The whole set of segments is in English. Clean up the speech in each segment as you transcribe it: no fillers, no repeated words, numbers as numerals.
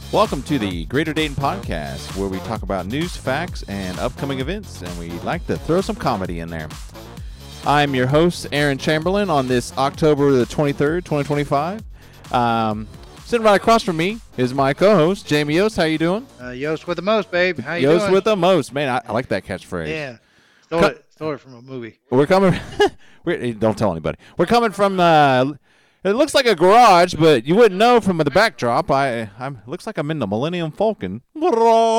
Welcome to the Greater Dayton Podcast, where we talk about news, facts, and upcoming events, and we like to throw some comedy in there. I'm your host, Aaron Chamberlain, on this October the 23rd, 2025. Sitting right across from me is my co-host, Jamie Yost. How you doing? Yost with the most, babe. How you doing? Yost with the most. Man, I like that catchphrase. Yeah. Stole it from a movie. We're coming... don't tell anybody. We're coming from... it looks like a garage, but you wouldn't know from the backdrop. I'm looks like I'm in the Millennium Falcon. Yeah.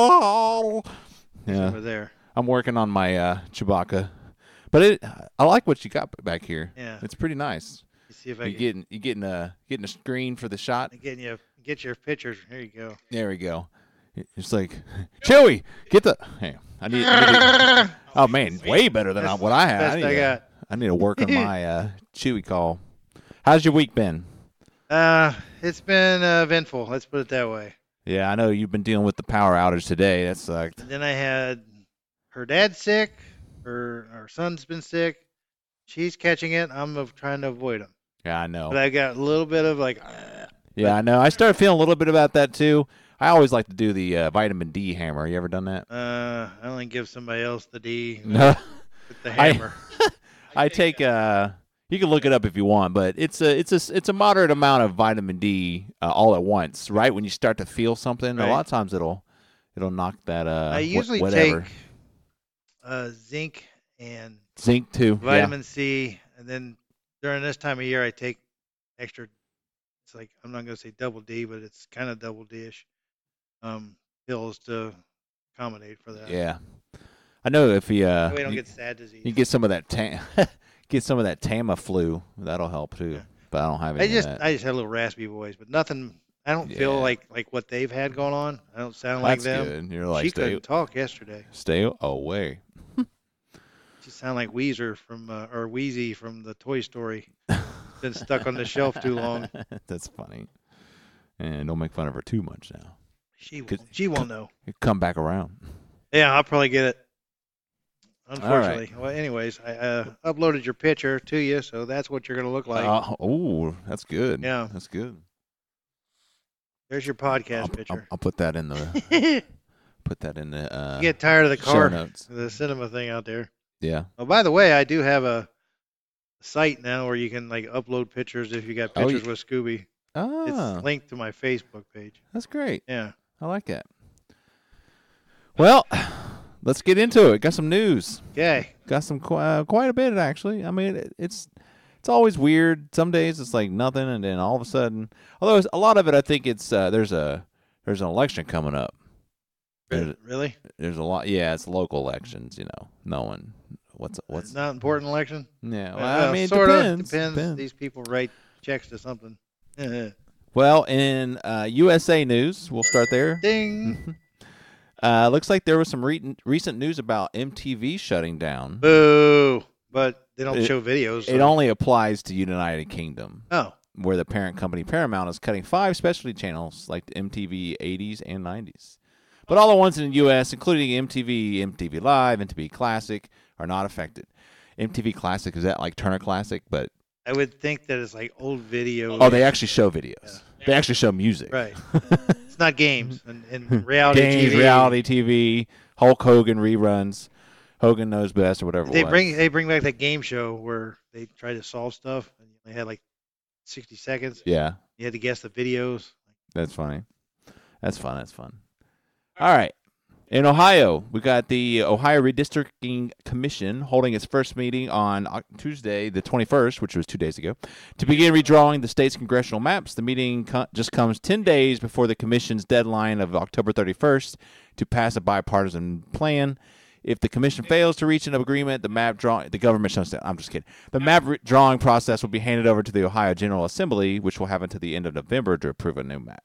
Over there. I'm working on my Chewbacca. But I like what you got back here. Yeah. It's pretty nice. See if I you getting a screen for the shot. get your pictures. Here you go. There we go. It's like, Chewy, get the. Hey, I need oh man, way better than what I have. I need to work on my Chewy call. How's your week been? It's been eventful. Let's put it that way. Yeah, I know you've been dealing with the power outage today. That sucked. And then I had her dad sick. Our son's been sick. She's catching it. I'm trying to avoid him. Yeah, I know. But I got a little bit of like. Yeah, I know. I started feeling a little bit about that too. I always like to do the vitamin D hammer. You ever done that? I only give somebody else the D. No. With the hammer. I take. You can look it up if you want, but it's a moderate amount of vitamin D all at once. Right when you start to feel something, right. A lot of times it'll knock that. I usually whatever. take zinc and zinc too, vitamin C, and then during this time of year I take extra. It's like I'm not going to say double D, but it's kind of double D-ish pills to accommodate for that. Yeah, I know if we don't get sad disease. You get some of that Tamiflu. That'll help too. Yeah. But I don't have any. I just had a little raspy voice, but nothing. I don't feel like what they've had going on. I don't sound like them. Good. You're like, she couldn't talk yesterday. Stay away. She sound like Weezer or Wheezy from the Toy Story. Been stuck on the shelf too long. That's funny. And don't make fun of her too much now. She won't know. Come back around. Yeah, I'll probably get it. Unfortunately. Right. Well, anyways, I uploaded your picture to you, so that's what you're going to look like. Oh, that's good. Yeah. That's good. There's your podcast picture. I'll put that in the you get tired of the car, notes. The cinema thing out there. Yeah. Oh, by the way, I do have a site now where you can upload pictures if you got pictures with Scooby. Oh. It's linked to my Facebook page. That's great. Yeah. I like that. Well, let's get into it. Got some news. Okay. Got some quite a bit actually. I mean, it's always weird. Some days it's like nothing, and then all of a sudden, although a lot of it, I think it's there's an election coming up. Really? There's a lot. Yeah, it's local elections. No one. What's not important election? Yeah. Well, I mean, it depends. These people write checks to something. Well, in USA News, we'll start there. Ding. Looks like there was some recent news about MTV shutting down. Boo! But they don't show videos. So. It only applies to United Kingdom. Oh. Where the parent company Paramount is cutting 5 specialty channels like MTV 80s and 90s. But all the ones in the U.S., including MTV, MTV Live, MTV Classic, are not affected. MTV Classic, is that like Turner Classic? But I would think that it's like old videos. Oh, they actually show videos. Yeah. They actually show music. Right. It's not games and reality games, TV. Reality TV, Hulk Hogan reruns, Hogan Knows Best or whatever They bring back that game show where they try to solve stuff and they had like 60 seconds. Yeah. You had to guess the videos. That's funny. That's fun. All right. In Ohio, we got the Ohio Redistricting Commission holding its first meeting on Tuesday, the 21st, which was 2 days ago, to begin redrawing the state's congressional maps. The meeting just comes 10 days before the commission's deadline of October 31st to pass a bipartisan plan. If the commission fails to reach an agreement, the government shuts down. I'm just kidding. The map drawing process will be handed over to the Ohio General Assembly, which will have until the end of November to approve a new map.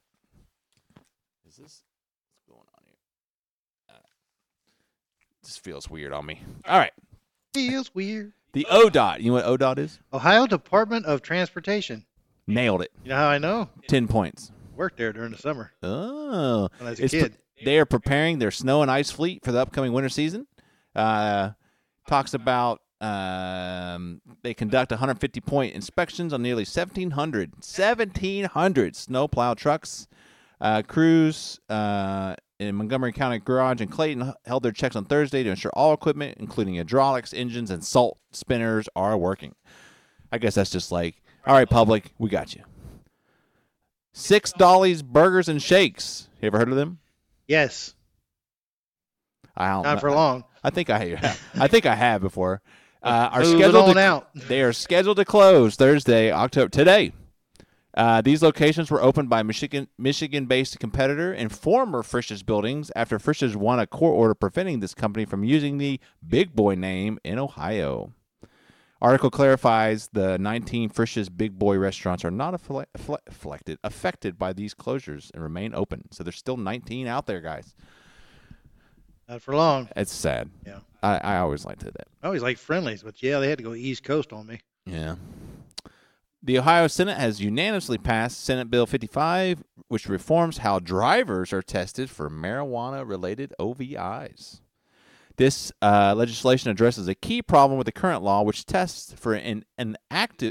This feels weird on me. All right. Feels weird. The ODOT. You know what ODOT is? Ohio Department of Transportation. Nailed it. You know how I know? 10 points. Worked there during the summer. Oh. When I was a kid. They are preparing their snow and ice fleet for the upcoming winter season. Talks about they conduct 150-point inspections on nearly 1,700 snowplow trucks Crews in Montgomery County Garage and Clayton held their checks on Thursday to ensure all equipment, including hydraulics, engines, and salt spinners, are working. I guess that's just like, all right, public, we got you. Six Dolly's Burgers and Shakes. You ever heard of them? Yes. I don't. Not for long. I think I have. I think I have before. Are Move it scheduled on out. They are scheduled to close Thursday, October today. These locations were opened by Michigan-based competitor and former Frisch's buildings after Frisch's won a court order preventing this company from using the Big Boy name in Ohio. Article clarifies the 19 Frisch's Big Boy restaurants are not affected by these closures and remain open. So there's still 19 out there, guys. Not for long. It's sad. Yeah. I always liked that. I always like Friendlies, but yeah, they had to go East Coast on me. Yeah. The Ohio Senate has unanimously passed Senate Bill 55, which reforms how drivers are tested for marijuana-related OVIs. This legislation addresses a key problem with the current law, which tests for an inactive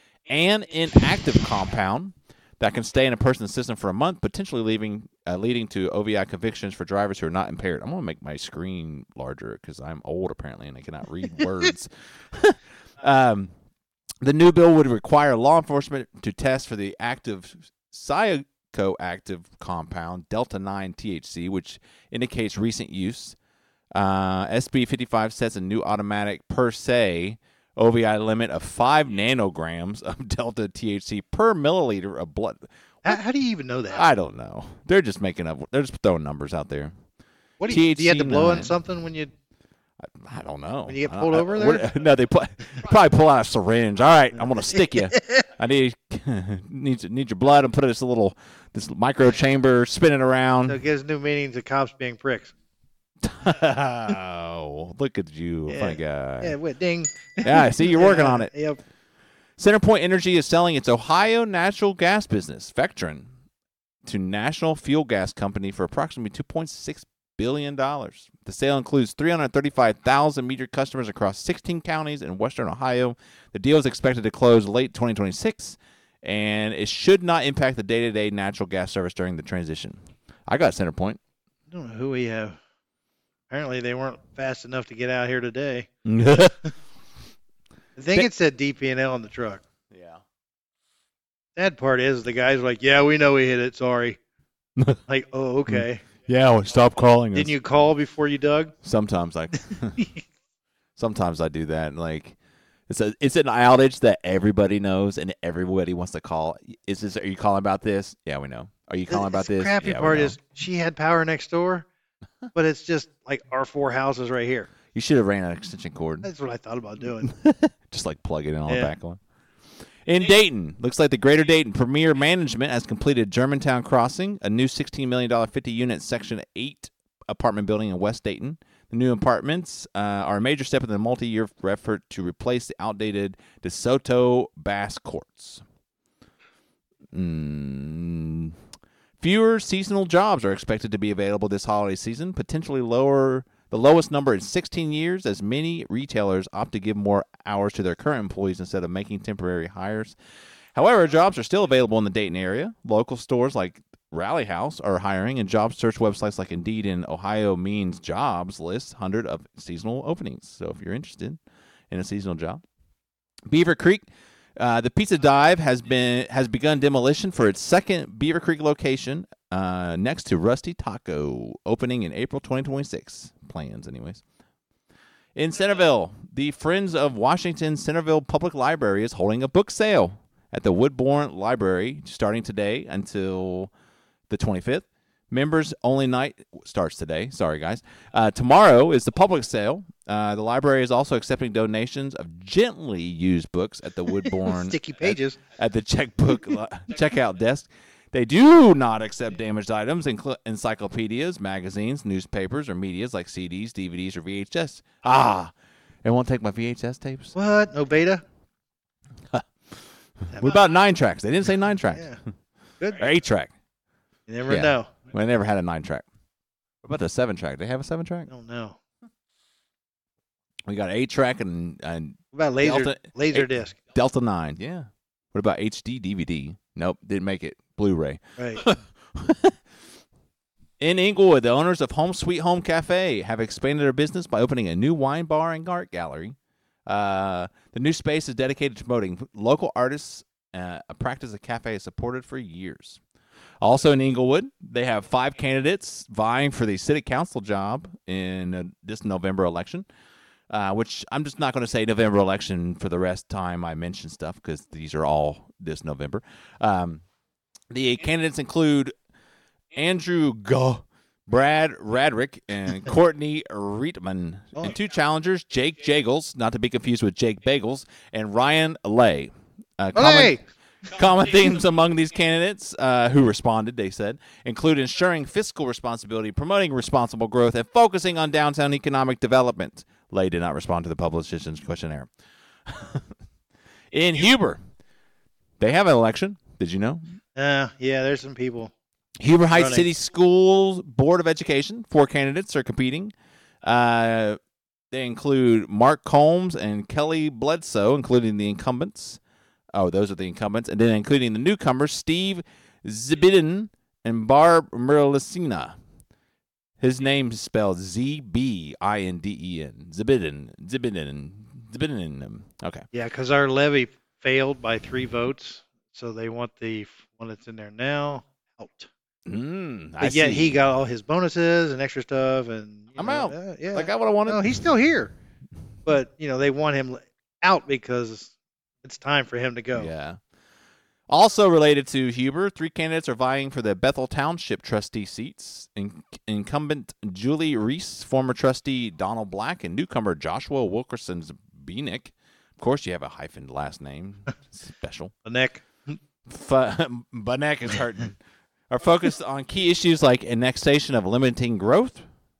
compound that can stay in a person's system for a month, potentially leading to OVI convictions for drivers who are not impaired. I'm going to make my screen larger because I'm old, apparently, and I cannot read words. The new bill would require law enforcement to test for the active psychoactive compound, Delta-9 THC, which indicates recent use. SB 55 sets a new automatic per se OVI limit of 5 nanograms of Delta THC per milliliter of blood. How do you even know that? I don't know. They're just making up. They're just throwing numbers out there. What do you have to blow in something when you? I don't know. When you get pulled over there? No, they probably pull out a syringe. All right, I'm gonna stick you. I need your blood and put it in this micro chamber, spin it around. So it gives new meaning to cops being pricks. Oh, look at you, funny guy. Yeah, ding. Yeah, I see you're working on it. Yep. CenterPoint Energy is selling its Ohio natural gas business, Vectron, to National Fuel Gas Company for approximately $2.6 billion. The sale includes 335,000 metered customers across 16 counties in western Ohio. The deal is expected to close late 2026, and it should not impact the day-to-day natural gas service during the transition. I got CenterPoint. I don't know who we have. Apparently, they weren't fast enough to get out here today. Yeah. I think it said DP&L on the truck. Sad part is the guys were like, yeah, we know we hit it. Sorry. Like, oh, okay. Yeah, well, stop calling us. Didn't you call before you dug? Sometimes I do that. Like, it's an outage that everybody knows and everybody wants to call. Are you calling about this? Yeah, we know. Are you calling about this? The crappy part is she had power next door, but it's just like our 4 houses right here. You should have ran an extension cord. That's what I thought about doing. Just like plug it in on the back one. In Dayton, looks like the Greater Dayton Premier Management has completed Germantown Crossing, a new $16 million 50-unit Section 8 apartment building in West Dayton. The new apartments are a major step in the multi-year effort to replace the outdated DeSoto Bass Courts. Fewer seasonal jobs are expected to be available this holiday season, potentially the lowest number in 16 years, as many retailers opt to give more hours to their current employees instead of making temporary hires. However, jobs are still available in the Dayton area. Local stores like Rally House are hiring, and job search websites like Indeed and Ohio Means Jobs list 100 of seasonal openings. So if you're interested in a seasonal job. Beaver Creek, the Pizza Dive has begun demolition for its second Beaver Creek location next to Rusty Taco, opening in April 2026. Plans, anyways. In Centerville, the Friends of Washington Centerville Public Library is holding a book sale at the Woodbourne Library starting today until the 25th. Members only night starts today. Sorry, guys. Tomorrow is the public sale. The library is also accepting donations of gently used books at the Woodbourne sticky pages at the checkout desk. They do not accept damaged items, encyclopedias, magazines, newspapers, or medias like CDs, DVDs, or VHS. They won't take my VHS tapes? What? No beta? What about 9-tracks? They didn't say 9-tracks. Yeah. Good. Or 8-track. You never know. Well, I never had a 9-track. What about the 7-track? They have a 7-track? I don't know. We got 8-track and what about laser disc? Delta 9, yeah. What about HD DVD? Nope, didn't make it. Blu-ray. Right. In Inglewood, the owners of Home Sweet Home Cafe have expanded their business by opening a new wine bar and art gallery. The new space is dedicated to promoting local artists, a practice the cafe has supported for years. Also in Inglewood, they have 5 candidates vying for the city council job in this November election, which I'm just not going to say November election for the rest time I mention stuff because these are all this November. The candidates include Andrew Brad Radrick, and Courtney Reitman. And 2 challengers, Jake Jagels, not to be confused with Jake Bagels, and Ryan Lay. Common themes among these candidates who responded, they said, include ensuring fiscal responsibility, promoting responsible growth, and focusing on downtown economic development. Lay did not respond to the politician's questionnaire. In Huber, they have an election. Did you know? Yeah, there's some people. Huber Heights City Schools Board of Education, 4 candidates are competing. They include Mark Combs and Kelly Bledsoe, including the incumbents. Oh, those are the incumbents. And then including the newcomers, Steve Zibidin and Barb Merlicina. His name is spelled Zbinden. Zibidin. Okay. Yeah, because our levy failed by 3 votes, so they want the one that's in there now out. I yet see. he got all his bonuses and extra stuff, and I'm out. Yeah, I got what I wanted. No, he's still here, but they want him out because it's time for him to go. Yeah. Also related to Huber, 3 candidates are vying for the Bethel Township trustee seats. Incumbent Julie Reese, former trustee Donald Black, and newcomer Joshua Wilkerson Beanick. Of course, you have a hyphened last name. Special. Beanick. Beanick is hurting. Are focused on key issues like annexation of limiting growth.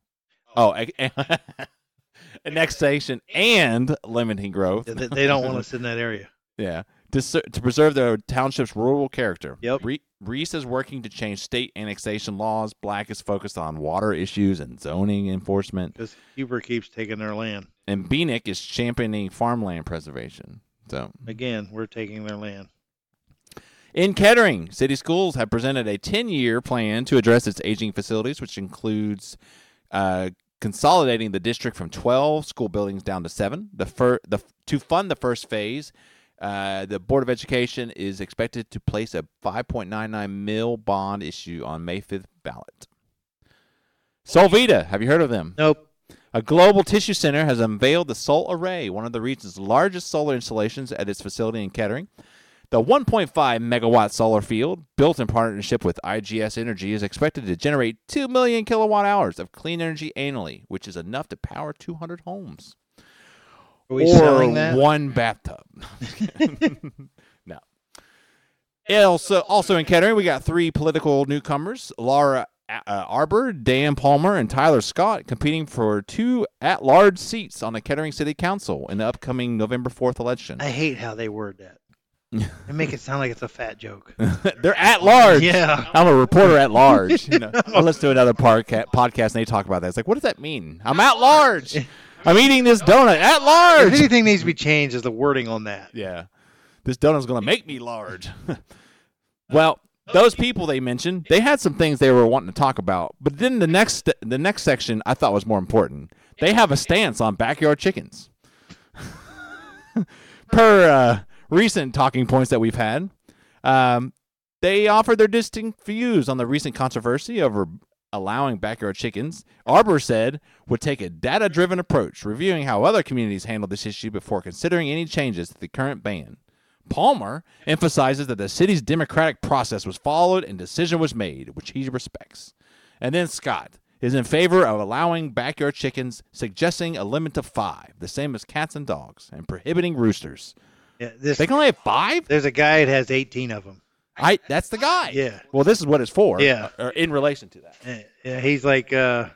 Annexation and limiting growth. They don't want us in that area. Yeah. To preserve the township's rural character. Yep. Reese is working to change state annexation laws. Black is focused on water issues and zoning enforcement. Because Huber keeps taking their land. And Beanick is championing farmland preservation. So again, we're taking their land. In Kettering, city schools have presented a 10-year plan to address its aging facilities, which includes consolidating the district from 12 school buildings down to 7. To fund the first phase, the Board of Education is expected to place a $5.99 million bond issue on May 5th ballot. Solvita, have you heard of them? Nope. A global tissue center has unveiled the Sol Array, one of the region's largest solar installations at its facility in Kettering. The 1.5 megawatt solar field, built in partnership with IGS Energy, is expected to generate 2 million kilowatt hours of clean energy annually, which is enough to power 200 homes. Are we selling that? 1 bathtub. No. Also in Kettering, we got 3 political newcomers: Laura Arbor, Dan Palmer, and Tyler Scott, competing for 2 at-large seats on the Kettering City Council in the upcoming November 4th election. I hate how they word that. They make it sound like it's a fat joke. They're at large. Yeah. I'm a reporter at large. I listen to another podcast and they talk about that. It's like, what does that mean? I'm at large. I'm eating this donut at large. If anything needs to be changed is the wording on that. Yeah. This donut's going to make me large. Well, those people they mentioned, they had some things they were wanting to talk about. But then the next section I thought was more important. They have a stance on backyard chickens. Per recent talking points that we've had, they offered their distinct views on the recent controversy over allowing backyard chickens. Arbor said would take a data-driven approach, reviewing how other communities handle this issue before considering any changes to the current ban. Palmer emphasizes that the city's democratic process was followed and decision was made, which he respects. And then Scott is in favor of allowing backyard chickens, suggesting a limit of 5, the same as cats and dogs, and prohibiting roosters. Yeah, They can only have 5? There's a guy that has 18 of them. That's the guy. Yeah. Well, this is what it's for. Yeah. Or in relation to that. Yeah, he's like, say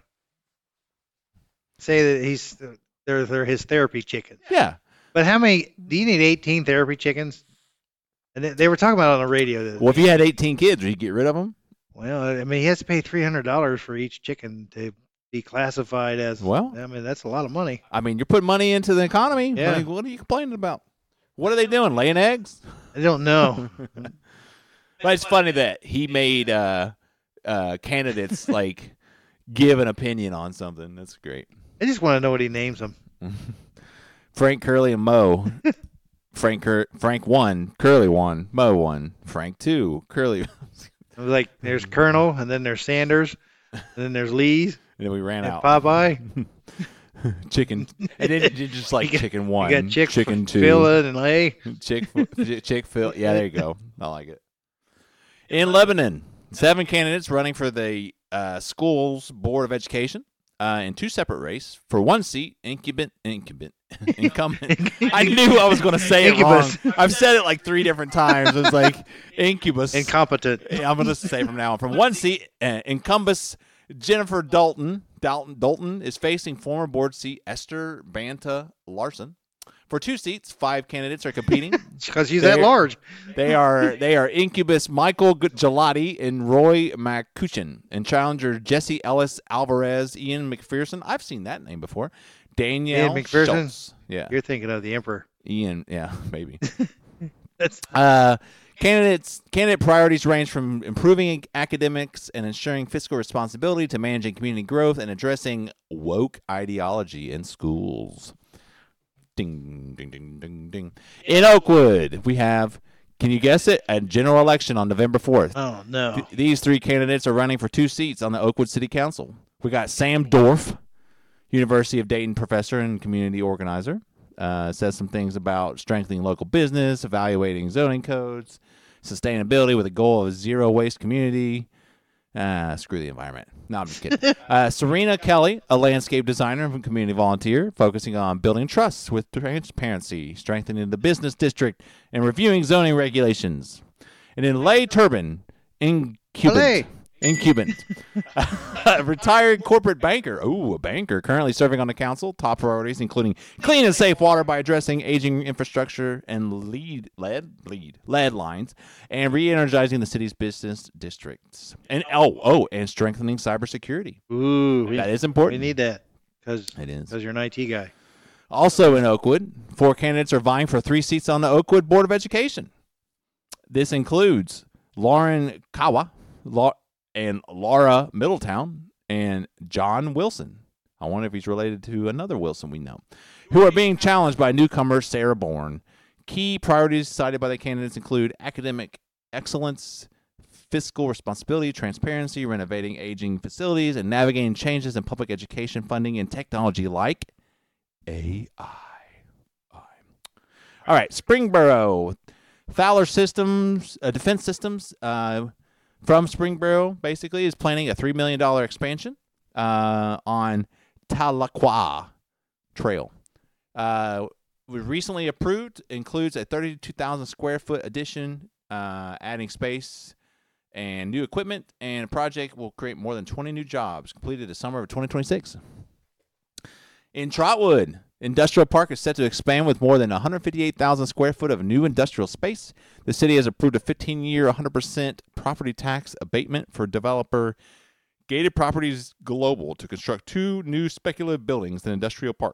that they're his therapy chickens. Yeah. But how many, do you need 18 therapy chickens? And they were talking about it on the radio. Well, if you had 18 kids, would you get rid of them? Well, I mean, he has to pay $300 for each chicken to be classified as, well, I mean, that's a lot of money. I mean, you're putting money into the economy. Yeah. Like, what are you complaining about? What are they doing? Laying eggs? I don't know. But it's funny that he made candidates like give an opinion on something. That's great. I just want to know what he names them. Frank, Curly, and Mo. Frank 1, Curly 1, Mo 1, Frank 2, Curly. Like there's Colonel, and then there's Sanders, and then there's Lee's, And then we ran and out. Popeye. Chicken. And then you just like chicken 1, You got chicken 2, Phil and Lay. Chick Phil. Yeah, there you go. I like it. In Lebanon, 7 candidates running for the school's Board of Education in 2 separate races for 1 seat. Incumbent. I knew I was going to say Incubus. it wrong. I've said it like 3 different times. It's like incubus. Incompetent. I'm going to say from now on. From 1 seat, incumbus Jennifer Dalton is facing former board seat Esther Banta Larson. For 2 seats, 5 candidates are competing. Because he's that large. They are incubus Michael Gelati and Roy McCutcheon, and challenger Jesse Ellis Alvarez, Ian McPherson. I've seen that name before. Danielle Ian McPherson? Schultz. Yeah. You're thinking of the Emperor. Ian, yeah, maybe. That's Candidate priorities range from improving academics and ensuring fiscal responsibility to managing community growth and addressing woke ideology in schools. Ding, ding, ding, ding, ding. In Oakwood, we have, can you guess it, a general election on November 4th. Oh, no. These 3 candidates are running for 2 seats on the Oakwood City Council. We got Sam Dorff, University of Dayton professor and community organizer. Says some things about strengthening local business, evaluating zoning codes, sustainability with a goal of a zero waste community. Screw the environment. No, I'm just kidding. Serena Kelly, a landscape designer and community volunteer, focusing on building trust with transparency, strengthening the business district, and reviewing zoning regulations. And then Lay Turbin, incumbent, a retired corporate banker. Ooh, a banker currently serving on the council. Top priorities including clean and safe water by addressing aging infrastructure and lead lines, and re-energizing the city's business districts. And and strengthening cybersecurity. Ooh. That is important. We need that. Because It is. you're an IT guy. Also in Oakwood, 4 candidates are vying for 3 seats on the Oakwood Board of Education. This includes Lauren Kawa, and Laura Middletown, and John Wilson. I wonder if he's related to another Wilson we know, who are being challenged by newcomer Sarah Bourne. Key priorities cited by the candidates include academic excellence, fiscal responsibility, transparency, renovating aging facilities, and navigating changes in public education funding and technology like AI. All right, Springboro. Fowler Systems, Defense Systems, from Springboro, basically, is planning a $3 million expansion on Tahlequah Trail. We recently approved, includes a 32,000 square foot addition, adding space and new equipment, and the project will create more than 20 new jobs, completed the summer of 2026. In Trotwood, Industrial Park is set to expand with more than 158,000 square foot of new industrial space. The city has approved a 15-year, 100% property tax abatement for developer Gated Properties Global to construct 2 new speculative buildings in Industrial Park.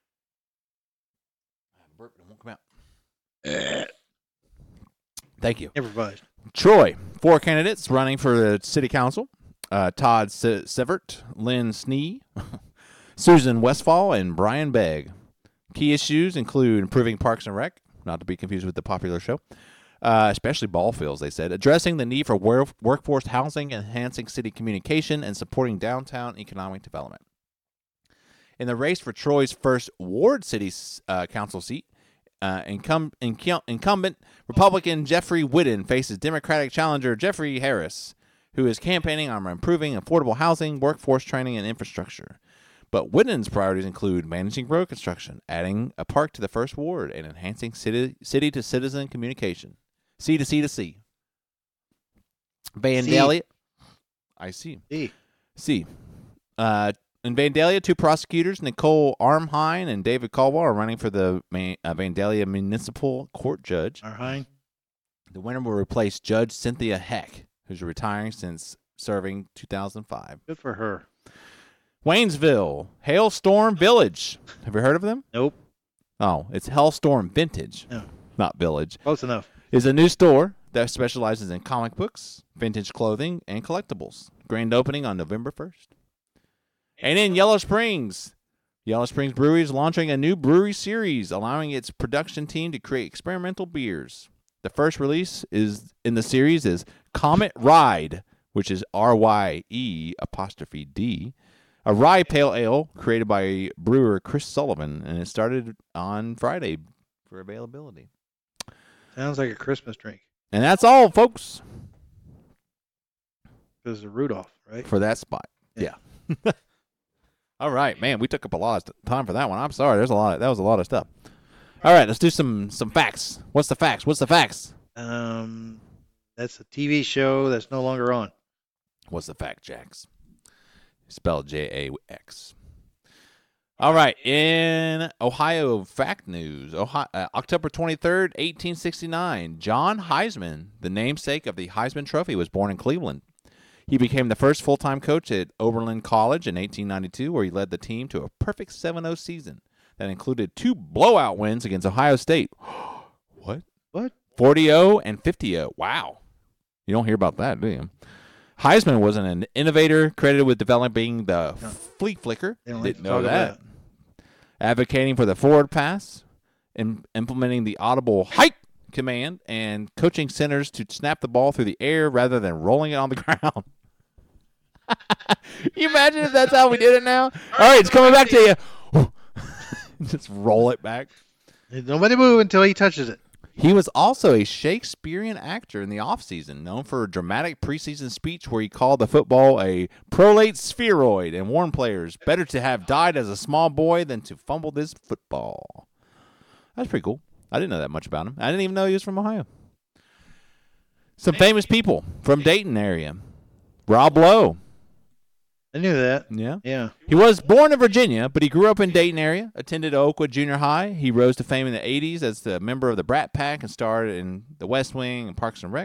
Burp, it won't come out. Thank you. Everybody. Troy, 4 candidates running for the city council. Todd Severt, Lynn Snee, Susan Westfall, and Brian Begg. Key issues include improving Parks and Rec, not to be confused with the popular show, especially ball fields, they said, addressing the need for workforce housing, enhancing city communication, and supporting downtown economic development. In the race for Troy's first ward city council seat, incumbent Republican Jeffrey Whitten faces Democratic challenger Jeffrey Harris, who is campaigning on improving affordable housing, workforce training, and infrastructure. But Whitten's priorities include managing road construction, adding a park to the first ward, and enhancing city-to-citizen communication. C to C to C. Vandalia. I see. C. In Vandalia, 2 prosecutors, Nicole Armheim and David Caldwell, are running for the Vandalia Municipal Court Judge. Armheim. The winner will replace Judge Cynthia Heck, who's retiring since serving 2005. Good for her. Waynesville, Hailstorm Village. Have you heard of them? Nope. Oh, it's Hailstorm Vintage, No. not Village. Close enough. Is a new store that specializes in comic books, vintage clothing, and collectibles. Grand opening on November 1st. And in Yellow Springs Brewery is launching a new brewery series, allowing its production team to create experimental beers. The first release in the series is Comet Ride, which is RYE''D, a rye pale ale created by brewer Chris Sullivan, and it started on Friday for availability. Sounds like a Christmas drink. And that's all, folks. Because of Rudolph, right? For that spot. Yeah. All right, man. We took up a lot of time for that one. I'm sorry. That was a lot of stuff. All right, let's do some facts. What's the facts? That's a TV show that's no longer on. What's the fact, Jax? Spelled Jax. All right, in Ohio fact news, October 23rd, 1869, John Heisman, the namesake of the Heisman Trophy, was born in Cleveland. He became the first full-time coach at Oberlin College in 1892, where he led the team to a perfect 7-0 season that included 2 blowout wins against Ohio State. What? 40-0 and 50-0. Wow. You don't hear about that, do you? Heisman was an innovator credited with developing the flea flicker. Didn't know that. Advocating for the forward pass, implementing the audible hike command, and coaching centers to snap the ball through the air rather than rolling it on the ground. Can you imagine if that's how we did it now? All right, it's coming back to you. Just roll it back. Nobody move until he touches it. He was also a Shakespearean actor in the offseason, known for a dramatic preseason speech where he called the football a prolate spheroid and warned players better to have died as a small boy than to fumble this football. That's pretty cool. I didn't know that much about him. I didn't even know he was from Ohio. Some famous people from Dayton area. Rob Lowe. I knew that. Yeah. He was born in Virginia, but he grew up in Dayton area, attended Oakwood Junior High. He rose to fame in the 80s as the member of the Brat Pack and starred in The West Wing and Parks and Rec.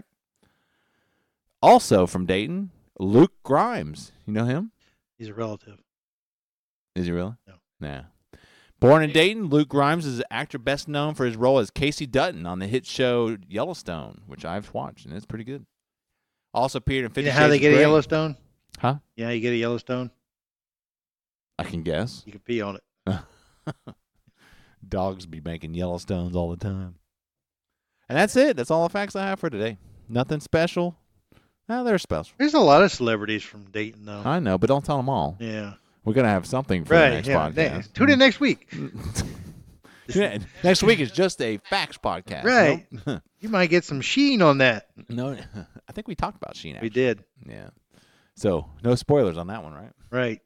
Also from Dayton, Luke Grimes. You know him? He's a relative. Is he really? No. Nah. Born in Dayton, Luke Grimes is an actor best known for his role as Casey Dutton on the hit show Yellowstone, which I've watched, and it's pretty good. Also appeared in 50 You know Shades how they of get Grey. a Yellowstone? Huh? Yeah, you get a Yellowstone. I can guess. You can pee on it. Dogs be making Yellowstones all the time. And that's it. That's all the facts I have for today. Nothing special. No, they're special. There's a lot of celebrities from Dayton, though. I know, but don't tell them all. Yeah. We're going to have something for the next podcast. Tune in next week. Yeah, next week is just a facts podcast. Right. Nope. You might get some sheen on that. No, I think we talked about Sheen, actually. We did. Yeah. So, no spoilers on that one, right? Right.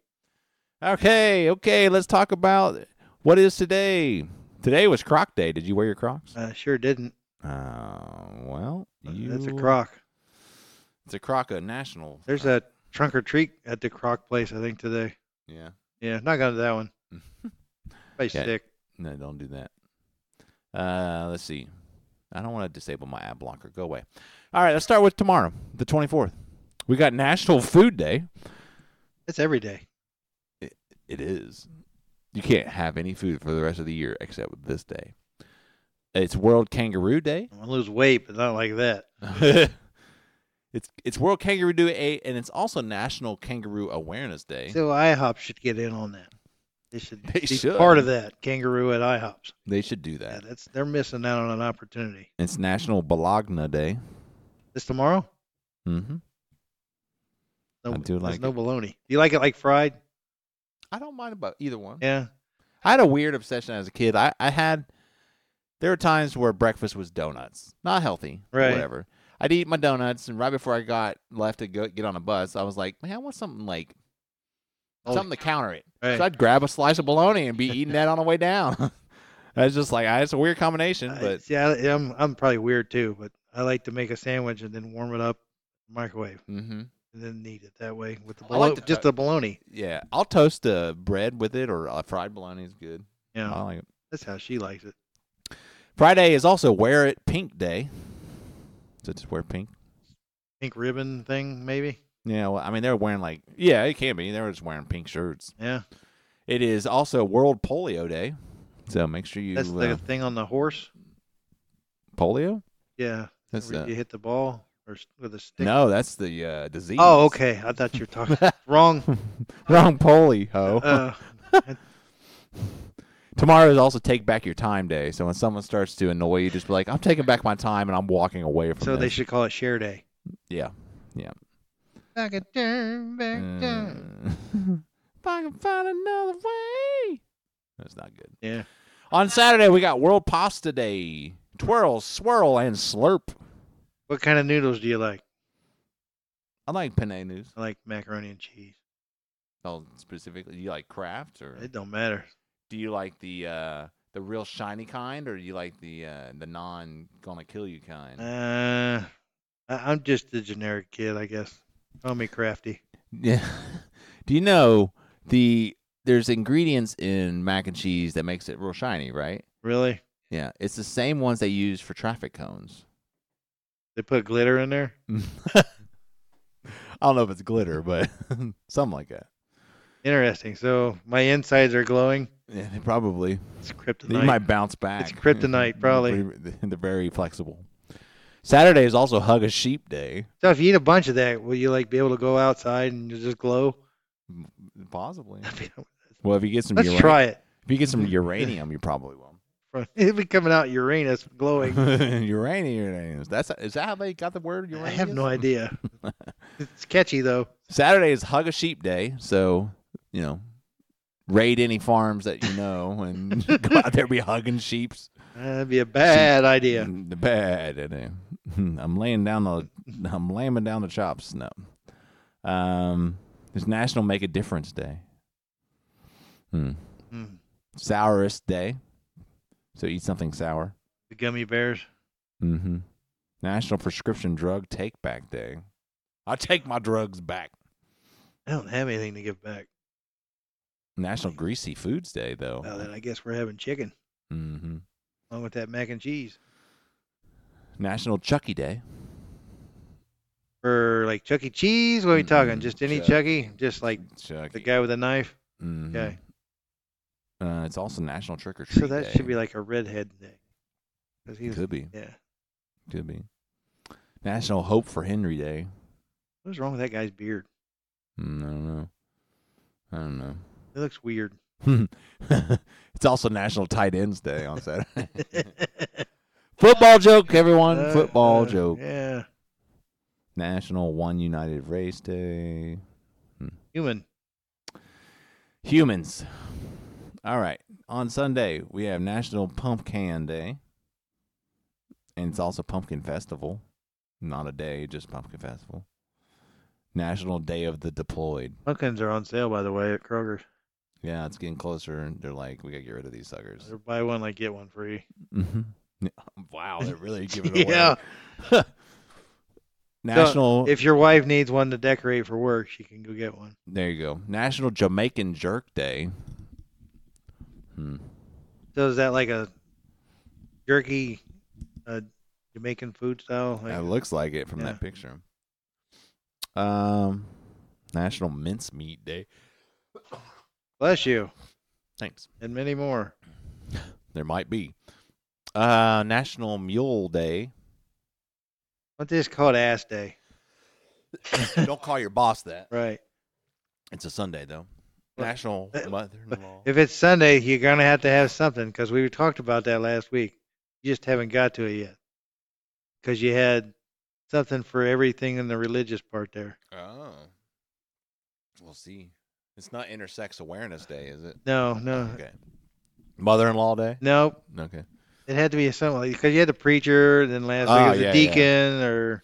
Okay, let's talk about what is today. Today was Croc Day. Did you wear your Crocs? I sure didn't. Well, That's a croc. It's a Croc, a national. There's a trunk or treat at the Croc place, I think, today. Yeah. Yeah, not going to that one. Probably stick. No, don't do that. Let's see. I don't want to disable my ad blocker. Go away. All right, let's start with tomorrow, the 24th. We got National Food Day. It's every day. It is. You can't have any food for the rest of the year except with this day. It's World Kangaroo Day. I want to lose weight, but not like that. It's World Kangaroo Day, and it's also National Kangaroo Awareness Day. So IHOP should get in on that. They should They be should. part of that. Kangaroo at IHOPs. They should do that. Yeah, they're missing out on an opportunity. It's National Bologna Day. This tomorrow? Mm-hmm. No, I do like there's no it. bologna. Do you like it like fried? I don't mind about either one. Yeah. I had a weird obsession as a kid. There were times where breakfast was donuts. Not healthy. Right. Whatever. I'd eat my donuts, and right before I got left to get on a bus, I was like, man, I want something like something to counter it. Right. So I'd grab a slice of bologna and be eating that on the way down. It's just like, it's a weird combination, but I'm probably weird too, but I like to make a sandwich and then warm it up in the microwave mm-hmm. and then eat it that way with the I like just the bologna. Yeah, I'll toast bread with it, or fried bologna is good. Yeah. I like it. That's how she likes it. Friday is also Wear It Pink Day. So just wear pink. Pink ribbon thing, maybe? Yeah, well, I mean, they're wearing it can be. They were just wearing pink shirts. Yeah. It is also World Polio Day. So make sure you. That's the thing on the horse? Polio? Yeah. That's Where you hit the ball or with a stick. no, that's the disease. Oh, okay. I thought you were talking wrong. Wrong polio. Uh, Tomorrow is also Take Back Your Time Day. So when someone starts to annoy you, just be like, I'm taking back my time and I'm walking away from so they this. should call it Share Day. Yeah. Back a turn, back turn. If I can find another way. That's not good. Yeah. On Saturday, we got World Pasta Day. Twirl, swirl, and slurp. What kind of noodles do you like? I like penne news. I like macaroni and cheese. Oh, specifically, do you like Kraft or It don't matter. do you like the real shiny kind, or do you like the non gonna kill you kind? I'm just a generic kid, I guess. Call me crafty. Yeah. Do you know there's ingredients in mac and cheese that makes it real shiny, right? Really? Yeah, it's the same ones they use for traffic cones. They put glitter in there? I don't know if it's glitter, but something like that. Interesting. So my insides are glowing. Yeah, probably. It's You kryptonite. might bounce back. It's kryptonite, probably. They're very flexible. Saturday is also Hug a Sheep Day. So if you eat a bunch of that, will you like be able to go outside and just glow? Possibly. Well, if you get some Let's try it. if you get some uranium, you probably will. It'll be coming out Uranus glowing. Uranium. Is that how they got the word uranium? I have no idea. It's catchy though. Saturday is Hug a Sheep Day, so raid any farms that you know and go out there and be hugging sheeps. That'd be a bad idea. The bad. I'm laying down the chops. No. It's National Make a Difference Day. Sourest Day. So eat something sour. The gummy bears. Mm-hmm. National Prescription Drug Take Back Day. I take my drugs back. I don't have anything to give back. National Greasy Foods Day, though. Well, then I guess we're having chicken Mm-hmm. along with that mac and cheese. National Chucky Day. For like Chuck E. Cheese, what are we talking? Just any Chucky? Just like Chucky. the guy with a knife? Mm-hmm. Okay. It's also National Trick or Treat So that Day. should be like a redhead day. 'Cause he was, Could be. yeah. Could be. National Hope for Henry Day. What's wrong with that guy's beard? I don't know. It looks weird. It's also National Tight Ends Day on Saturday. Football joke, everyone. Football joke. Yeah. National One United Race Day. Humans. All right. On Sunday, we have National Pumpkin Day. And it's also Pumpkin Festival. Not a day, just Pumpkin Festival. National Day of the Deployed. Pumpkins are on sale, by the way, at Kroger's. Yeah, it's getting closer. And they're like, we got to get rid of these suckers. They're buy one, like get one free. Mm-hmm. Wow, they're really giving it away. Yeah. National. So if your wife needs one to decorate for work, she can go get one. There you go. National Jamaican Jerk Day. So is that like a jerky Jamaican food style? Like, It looks like it from Yeah. that picture. National Mincemeat Day. bless you. Thanks. And many more. There might be. National Mule Day. What they just call it Ass Day. Don't call your boss that. Right. It's a Sunday, though. National Mother-in-Law. If it's Sunday, you're going to have something because we talked about that last week. You just haven't got to it yet because you had something for everything in the religious part there. Oh. We'll see. It's not Intersex Awareness Day, is it? No. Okay. Mother-in-law Day? Nope. Okay. It had to be something like because you had the preacher, then last Oh, week it was yeah, a deacon or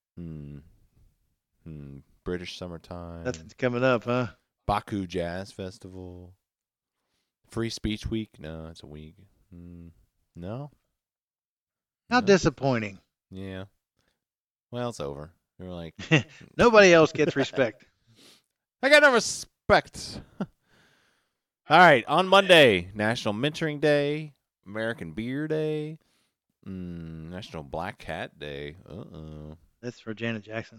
British Summertime. nothing's coming up, huh? Baku Jazz Festival. Free Speech Week? No, it's a week. No? How No? disappointing. Yeah. Well, it's over. They were like, Nobody else gets respect. I got no respect. All right. On Monday, National Mentoring Day, American Beer Day, National Black Cat Day. Uh-oh. That's for Janet Jackson.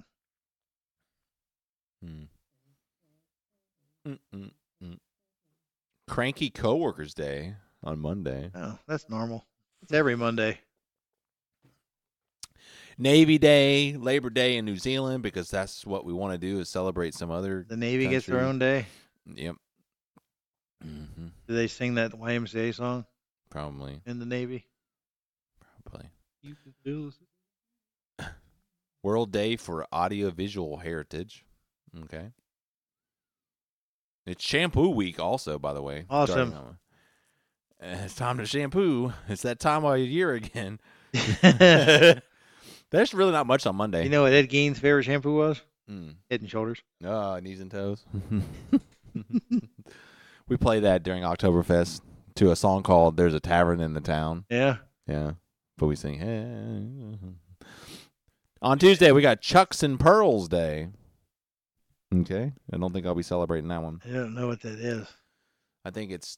Cranky Coworkers Day on Monday. Oh, that's normal. It's every Monday. Navy Day, Labor Day in New Zealand, because that's what we want to do is celebrate some other. The Navy gets their country. own day. Yep. Mm-hmm. Do they sing that YMCA song Probably. in the Navy? Probably. You can feel it. World Day for Audiovisual Heritage. Okay. It's Shampoo Week also, by the way. Awesome. It's time to shampoo. It's that time of year again. There's really not much on Monday. You know what Ed Gein's favorite shampoo was? Mm. Head and Shoulders. Knees and toes. We play that during Oktoberfest to a song called "There's a Tavern in the Town." Yeah. Yeah, but we sing. Hey. On Tuesday, we got Chucks and Pearls Day. Okay, I don't think I'll be celebrating that one. I don't know what that is. I think it's